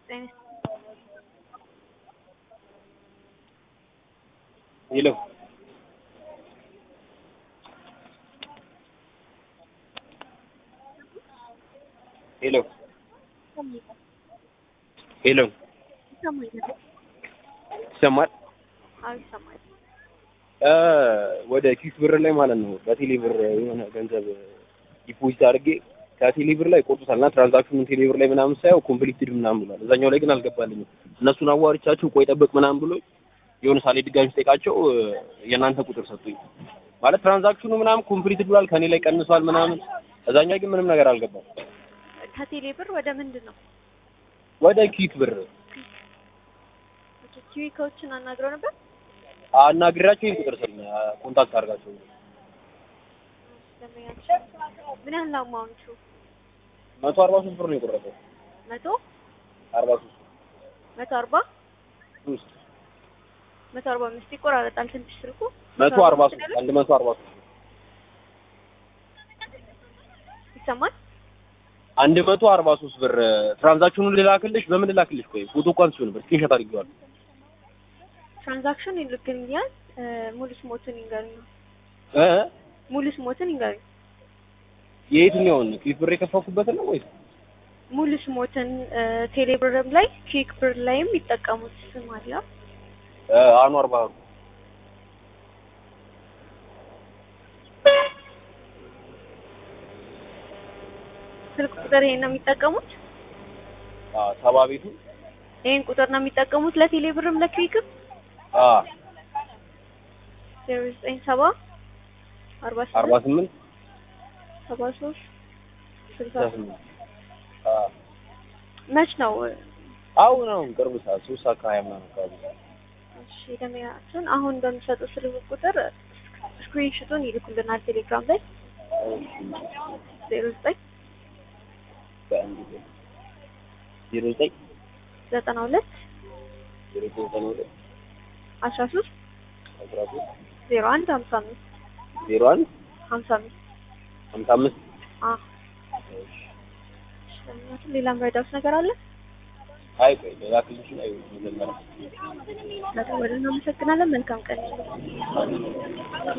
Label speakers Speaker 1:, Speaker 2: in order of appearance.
Speaker 1: Hello. Hello. Hello. ይሰማል?
Speaker 2: ይሰማል።
Speaker 1: ወደ ኪስ ብር ላይ ማለት ነው በቴሌ ብር የሆነ ገንዘብ ዲፖዚት አድርጌ ከቴሌ ብር ላይ ቆርጡታልና ትራንዛክሽኑን ቴሌ ብር ላይ ምናምን ሳየው ኮምፕሊትድ ምናምን ብሏል። እዛኛው ላይ ግን አልገባልኝም። እነሱን አዋርቻቸው ቆይ ጠብቅ ምናምን ብሎ የሆነ ሳሌ ድጋሚ ስጠይቃቸው የእናንተ ቁጥር ሰጡኝ። ማለት ትራንዛክሽኑ ምናምን ኮምፕሊትድ ብሏል፣ ከኔ ላይ ቀንሷል ምናምን። እዛኛው ግን ምንም ነገር አልገባም።
Speaker 2: ከቴሌ ብር ወደ ምንድን ነው?
Speaker 1: ወደ ኪክ ብር
Speaker 2: ኪዊኮችን አናግረው ነበር።
Speaker 1: አናግራቸው ይሄን ቁጥር ሰጡኝ። ኮንታክት አድርጋቸው።
Speaker 2: ምን ያህል ነው አማውንቱ?
Speaker 1: 143 ብር ነው የቆረጠው።
Speaker 2: 143
Speaker 1: 140
Speaker 2: 145 ይቆራረጣል ትንሽ ስልኩ።
Speaker 1: 143
Speaker 2: ይሰማል።
Speaker 1: 143 ብር ትራንዛክሽኑን ልላክልሽ። በምን ልላክልሽ? ቆይ ፎቶ እንኳን ሲሆን ነበር ስክሪንሾት አድርጌዋለሁ።
Speaker 2: ትራንዛክሽን ይልክልኛል። ሙሉ ስሞቱን ይንገሩኝ። ሙሉ ስሞቱን ይንገሩኝ።
Speaker 1: የየትኛውን ኪክ ብር የከፈኩበት ነው ወይስ
Speaker 2: ሙሉ ስሞትን? ቴሌ ብርም ላይ ኪክ ብር ላይም ይጠቀሙት ስም አለ።
Speaker 1: አንዋር ባህሩ።
Speaker 2: ስልክ ቁጥር ይሄን ነው የሚጠቀሙት?
Speaker 1: ሰባ ቤቱ
Speaker 2: ይሄን ቁጥር ነው የሚጠቀሙት ለቴሌ ብርም ለኪክም? 0970 48 73 68 መች ነው?
Speaker 1: አሁን ቅርብ ሰዓት 3 ሰዓት ከ20 ምናምን አካባቢ።
Speaker 2: እሺ ደሚያችን አሁን በሚሰጡት ስልክ ቁጥር ስክሪንሾቱን ይልኩልናል ቴሌግራም ላይ 09
Speaker 1: 09
Speaker 2: 92 13 01 55
Speaker 1: 01
Speaker 2: 55
Speaker 1: 55
Speaker 2: ሌላ መረዳት ነገር አለ?
Speaker 1: አይ ቆይ ሌላ ክልሽ ላይ መጀመሪያ
Speaker 2: በጣም እናመሰግናለን። መልካም ቀን።